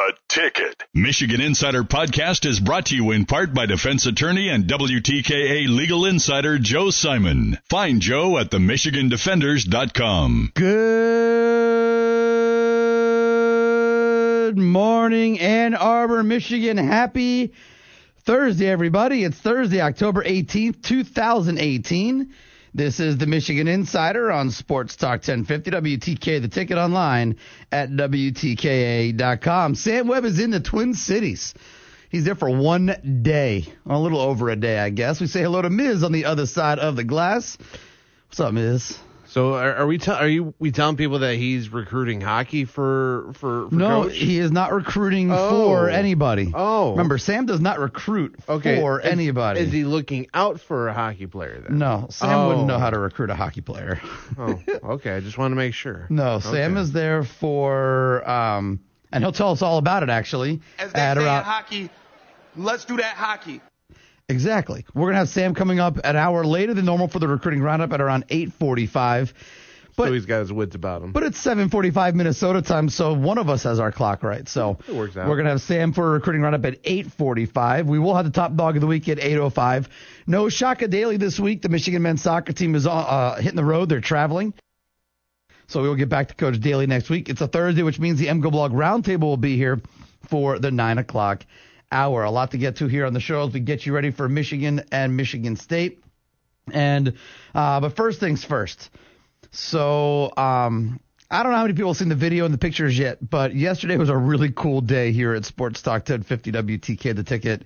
The Ticket. Michigan Insider Podcast is brought to you in part by defense attorney and WTKA legal insider Joe Simon. Find Joe at themichigandefenders.com. Good morning, Ann Arbor, Michigan. Happy Thursday, everybody. It's Thursday, October 18th, 2018. This is the Michigan Insider on Sports Talk 1050, WTK, The Ticket, online at WTKA.com. Sam Webb is in the Twin Cities. He's there for 1 day, a little over a day, I guess. We say hello to Miz on the other side of the glass. What's up, Miz? So are we telling people that he's recruiting hockey for No, coach? he is not recruiting for anybody. Oh. Remember, Sam does not recruit for anybody. Is he looking out for a hockey player then? No, Sam wouldn't know how to recruit a hockey player. Oh, okay. I just want to make sure. No, Sam is there for, and he'll tell us all about it, actually. As they say in hockey, let's do that hockey. Exactly. We're going to have Sam coming up an hour later than normal for the recruiting roundup at around 8:45. So he's got his wits about him. But it's 7:45 Minnesota time, so one of us has our clock right. So it works out. We're going to have Sam for a recruiting roundup at 8:45. We will have the top dog of the week at 8:05. No Shaka Daily this week. The Michigan men's soccer team is hitting the road. They're traveling. So we will get back to Coach Daly next week. It's a Thursday, which means the MGO Blog Roundtable will be here for the 9 o'clock hour. A lot to get to here on the show as we get you ready for Michigan and Michigan State. And but first things first. So I don't know how many people have seen the video and the pictures yet, but yesterday was a really cool day here at Sports Talk 1050 WTK, The Ticket.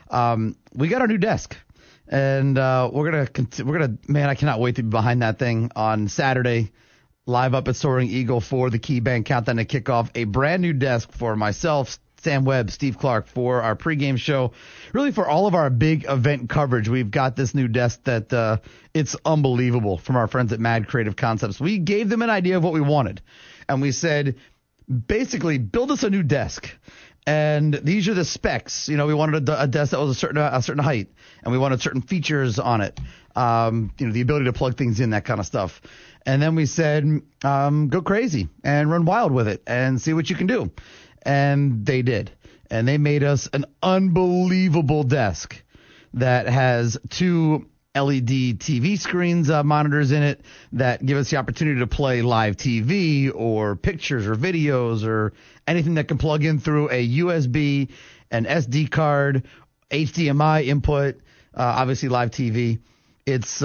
We got our new desk, and we're gonna man, I cannot wait to be behind that thing on Saturday, live up at Soaring Eagle for the Key Bank Countdown to kick off a brand new desk for myself, Sam Webb, Steve Clark, for our pregame show. Really for all of our big event coverage, we've got this new desk that it's unbelievable from our friends at Mad Creative Concepts. We gave them an idea of what we wanted, and we said, basically, build us a new desk. And these are the specs. You know, we wanted a desk that was a certain height, and we wanted certain features on it. The ability to plug things in, that kind of stuff. And then we said, go crazy and run wild with it and see what you can do. And they did. And they made us an unbelievable desk that has 2 LED TV screens, monitors in it that give us the opportunity to play live TV or pictures or videos or anything that can plug in through a USB, an SD card, HDMI input, obviously live TV. It's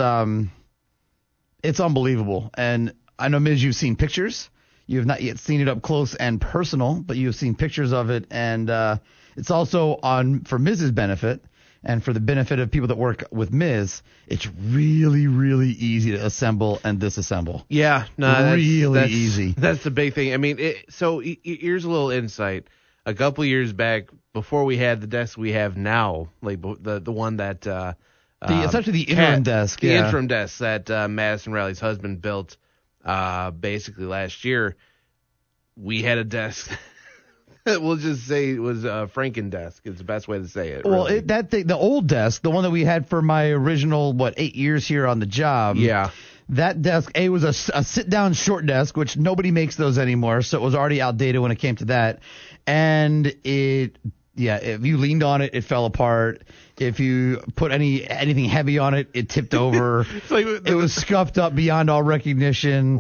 unbelievable. And I know, Miz, you've seen pictures. You have not yet seen it up close and personal, but you have seen pictures of it, and it's also for Miz's benefit and for the benefit of people that work with Miz. It's really, really easy to assemble and disassemble. Yeah, no, that's easy. That's the big thing. I mean, here's a little insight. A couple years back, before we had the desk we have now, like the one that essentially the interim desk, the interim desk that Madison Riley's husband built. Basically last year, we had a desk. We'll just say it was a Franken desk. It's the best way to say it. Well, really. The old desk, the one that we had for my original 8 years here on the job. Yeah. That desk, it was a sit-down short desk, which nobody makes those anymore, so it was already outdated when it came to that. And if you leaned on it, it fell apart. If you put anything heavy on it, it tipped over. It was scuffed up beyond all recognition.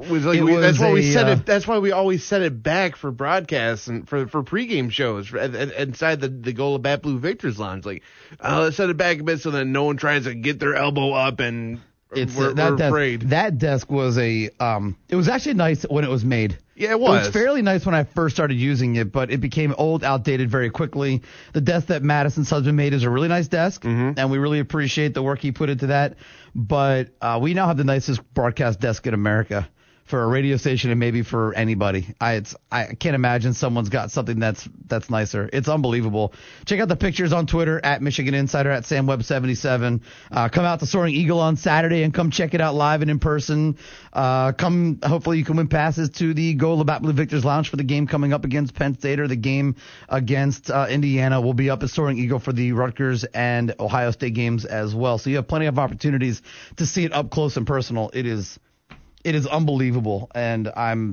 That's why we always set it back for broadcasts and for pregame shows inside the Gola Bat Blue Victors Lounge. Let's set it back a bit so that no one tries to get their elbow up and we're afraid. That desk was it was actually nice when it was made. Yeah, it was. It was fairly nice when I first started using it, but it became old, outdated very quickly. The desk that Madison's husband made is a really nice desk, and we really appreciate the work he put into that. But we now have the nicest broadcast desk in America for a radio station and maybe for anybody. I can't imagine someone's got something that's nicer. It's unbelievable. Check out the pictures on Twitter at Michigan Insider, at SamWebb77. Come out to Soaring Eagle on Saturday and come check it out live and in person. Hopefully you can win passes to the Go Labatt Blue Victors Lounge for the game coming up against Penn State or the game against Indiana. We'll be up at Soaring Eagle for the Rutgers and Ohio State games as well. So you have plenty of opportunities to see it up close and personal. It is unbelievable, and I'm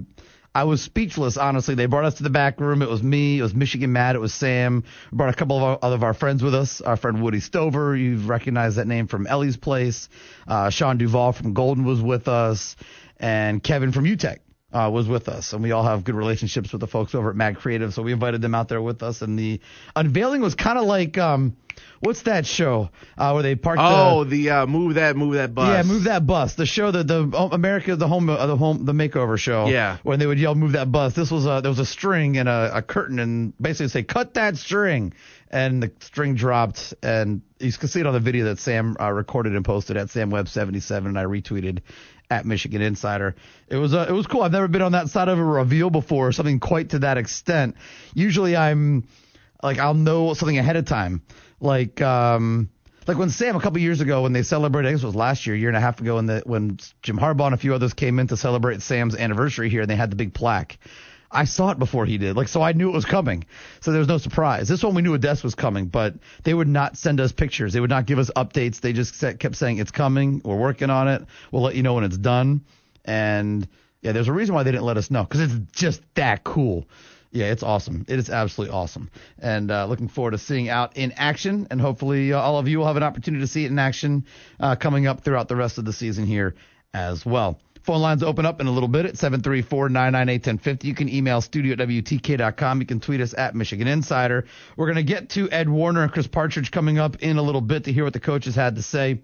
I was speechless, honestly. They brought us to the back room. It was me. It was Michigan Matt. It was Sam. We brought a couple of our friends with us. Our friend Woody Stover. You've recognized that name from Ellie's Place. Sean Duvall from Golden was with us. And Kevin from UTEC was with us. And we all have good relationships with the folks over at Mad Creative. So we invited them out there with us. And the unveiling was kind of like, what's that show where they parked? The Move That Bus. Yeah, Move That Bus. The show that the America, the makeover show. Yeah. When they would yell, "Move that bus." This was there was a string and a curtain, and basically say, "Cut that string," and the string dropped, and you can see it on the video that Sam recorded and posted at SamWeb77, and I retweeted at Michigan Insider. It was cool. I've never been on that side of a reveal before, something quite to that extent. Usually I'm like, I'll know something ahead of time. Like when Sam a couple years ago, when they celebrated, I guess it was last year and a half ago, when Jim Harbaugh and a few others came in to celebrate Sam's anniversary here, and they had the big plaque. I saw it before he did, so I knew it was coming. So there was no surprise. This one we knew Odessa was coming, but they would not send us pictures. They would not give us updates. They just kept saying, "It's coming. We're working on it. We'll let you know when it's done." And yeah, there's a reason why they didn't let us know, because it's just that cool. Yeah, it's awesome. It is absolutely awesome. And looking forward to seeing out in action. And hopefully all of you will have an opportunity to see it in action coming up throughout the rest of the season here as well. Phone lines open up in a little bit at 734-998-1050. You can email studio@WTK.com. You can tweet us at Michigan Insider. We're going to get to Ed Warner and Chris Partridge coming up in a little bit to hear what the coaches had to say.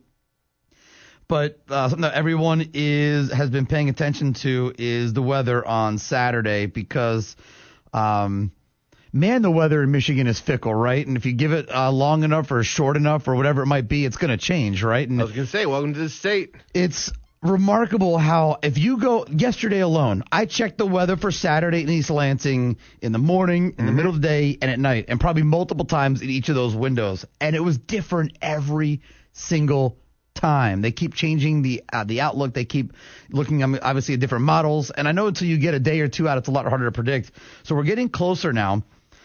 But something that everyone has been paying attention to is the weather on Saturday, because man, the weather in Michigan is fickle, right? And if you give it long enough or short enough or whatever it might be, it's going to change, right? And I was going to say, welcome to the state. It's remarkable how, if you go yesterday alone, I checked the weather for Saturday in East Lansing in the morning, in the middle of the day, and at night, and probably multiple times in each of those windows. And it was different every single time. They keep changing the outlook. They keep looking, obviously, at different models. And I know until you get a day or two out, it's a lot harder to predict. So we're getting closer now.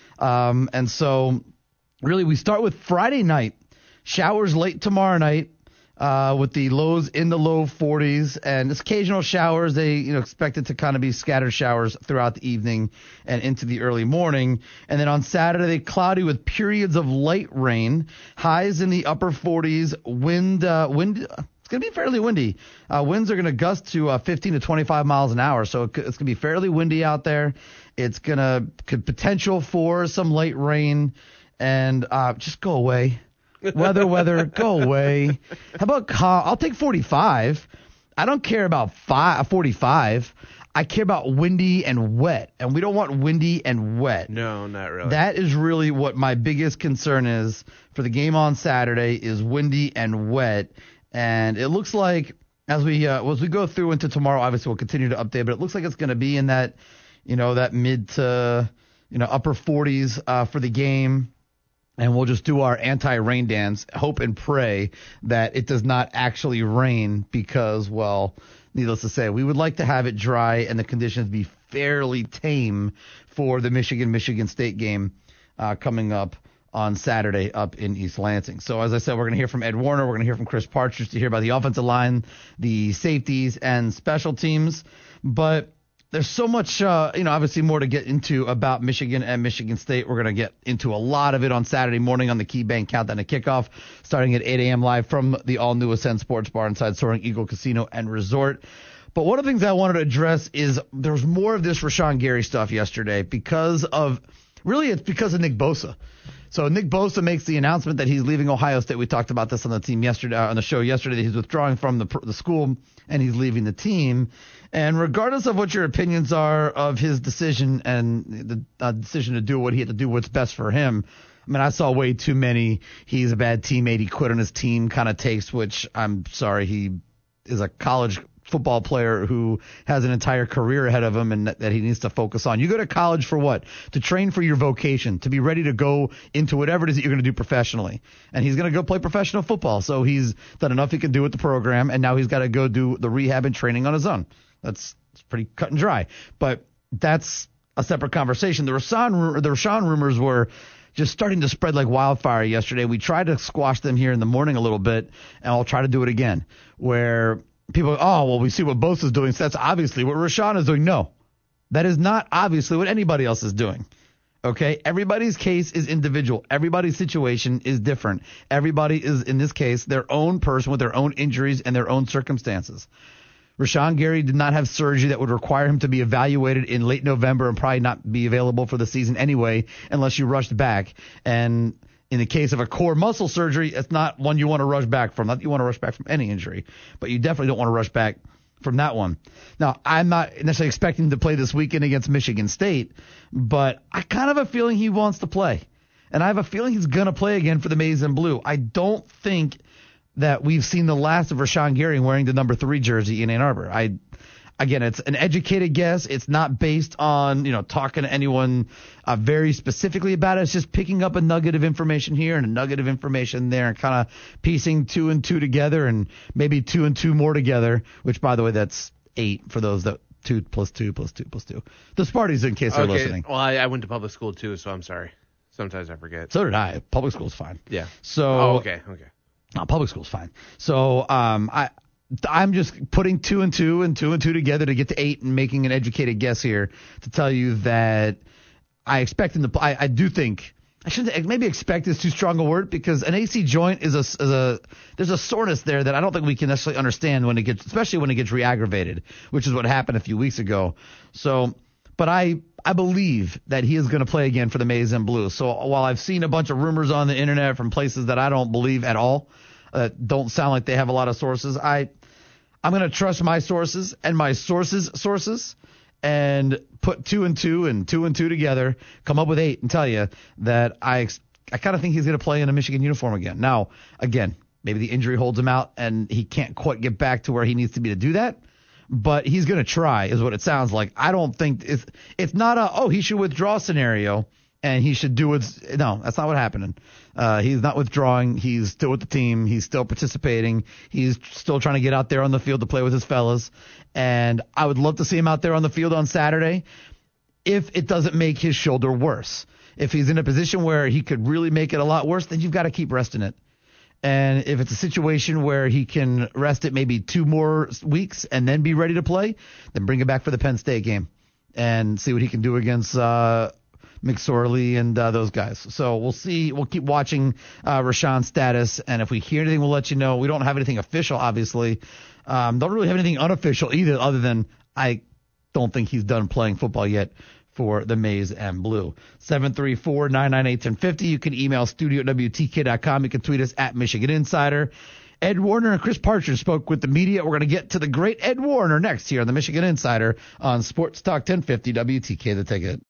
And so really we start with Friday night. Showers late tomorrow night. With the lows in the low 40s, and it's occasional showers. They, expect it to kind of be scattered showers throughout the evening and into the early morning. And then on Saturday, cloudy with periods of light rain, highs in the upper 40s, wind, it's going to be fairly windy. Winds are going to gust to 15 to 25 miles an hour. So it's going to be fairly windy out there. It's could potential for some light rain, and just go away. Weather, go away. How about I'll take 45. I don't care about 45. I care about windy and wet, and we don't want windy and wet. No, not really. That is really what my biggest concern is for the game on Saturday, is windy and wet. And it looks like as we go through into tomorrow, obviously we'll continue to update, but it looks like it's going to be in that, that mid to, upper 40s for the game. And we'll just do our anti-rain dance, hope and pray that it does not actually rain, because, well, needless to say, we would like to have it dry and the conditions be fairly tame for the Michigan State game coming up on Saturday up in East Lansing. So, as I said, we're going to hear from Ed Warner. We're going to hear from Chris Partridge to hear about the offensive line, the safeties, and special teams. But there's so much, obviously more to get into about Michigan and Michigan State. We're going to get into a lot of it on Saturday morning on the KeyBank Countdown to Kickoff, starting at 8 a.m. live from the all-new Ascend Sports Bar inside Soaring Eagle Casino and Resort. But one of the things I wanted to address is there was more of this Rashawn Gary stuff yesterday because of Nick Bosa. So Nick Bosa makes the announcement that he's leaving Ohio State. We talked about this on the show yesterday, that he's withdrawing from the school and he's leaving the team. And regardless of what your opinions are of his decision and the decision to do what he had to do, what's best for him, I mean, I saw way too many he's a bad teammate, he quit on his team kind of takes, which I'm sorry, he is a college football player who has an entire career ahead of him and that he needs to focus on. You go to college for what? To train for your vocation, to be ready to go into whatever it is that you're going to do professionally. And he's going to go play professional football. So he's done enough he can do with the program, and now he's got to go do the rehab and training on his own. It's pretty cut and dry. But that's a separate conversation. The Rashawn rumors were just starting to spread like wildfire yesterday. We tried to squash them here in the morning a little bit, and I'll try to do it again, where people, we see what Bosa's doing, so that's obviously what Rashawn is doing. No, That is not obviously what anybody else is doing. Okay? Everybody's case is individual. Everybody's situation is different. Everybody is, in this case, their own person with their own injuries and their own circumstances. Rashawn Gary did not have surgery that would require him to be evaluated in late November and probably not be available for the season anyway unless you rushed back. And in the case of a core muscle surgery, it's not one you want to rush back from. Not that you want to rush back from any injury, but you definitely don't want to rush back from that one. Now, I'm not necessarily expecting him to play this weekend against Michigan State, but I kind of have a feeling he wants to play. And I have a feeling he's going to play again for the Maize and Blue. I don't think that we've seen the last of Rashawn Gary wearing the number 3 jersey in Ann Arbor. Again, it's an educated guess. It's not based on, talking to anyone very specifically about it. It's just picking up a nugget of information here and a nugget of information there and kind of piecing 2 and 2 together and maybe 2 and 2 more together, which, by the way, that's 8 for those that 2 plus 2 plus 2 plus 2. The Sparties, in case they're listening. Well, I went to public school, too, so I'm sorry. Sometimes I forget. So did I. Public school's fine. Yeah. So. Okay. No, public school's fine. So I'm just putting 2 and 2 and 2 and 2 together to get to 8 and making an educated guess here to tell you that I expect him to. I do think I shouldn't. Maybe expect is too strong a word because an AC joint is there's a soreness there that I don't think we can necessarily understand especially when it gets re-aggravated, which is what happened a few weeks ago. So, but I believe that he is going to play again for the Maize and Blue. So while I've seen a bunch of rumors on the internet from places that I don't believe at all, don't sound like they have a lot of sources, I'm going to trust my sources and my sources and put 2 and 2 and 2 and 2 together, come up with 8 and tell you that I kind of think he's going to play in a Michigan uniform again. Now, again, maybe the injury holds him out and he can't quite get back to where he needs to be to do that. But he's going to try, is what it sounds like. I don't think it's not he should withdraw scenario and he should do it. No, that's not what happened. He's not withdrawing. He's still with the team. He's still participating. He's still trying to get out there on the field to play with his fellas. And I would love to see him out there on the field on Saturday if it doesn't make his shoulder worse. If he's in a position where he could really make it a lot worse, then you've got to keep resting it. And if it's a situation where he can rest it maybe 2 more weeks and then be ready to play, then bring it back for the Penn State game and see what he can do against McSorley and those guys. So we'll see. We'll keep watching Rashawn's status, and if we hear anything, we'll let you know. We don't have anything official, obviously. Don't really have anything unofficial either, other than I don't think he's done playing football yet for the Maize and Blue. 734-998-1050. You can email studio@WTK.com. You can tweet us at Michigan Insider. Ed Warner and Chris Partridge spoke with the media. We're going to get to the great Ed Warner next here on the Michigan Insider on Sports Talk 1050 WTK The Ticket.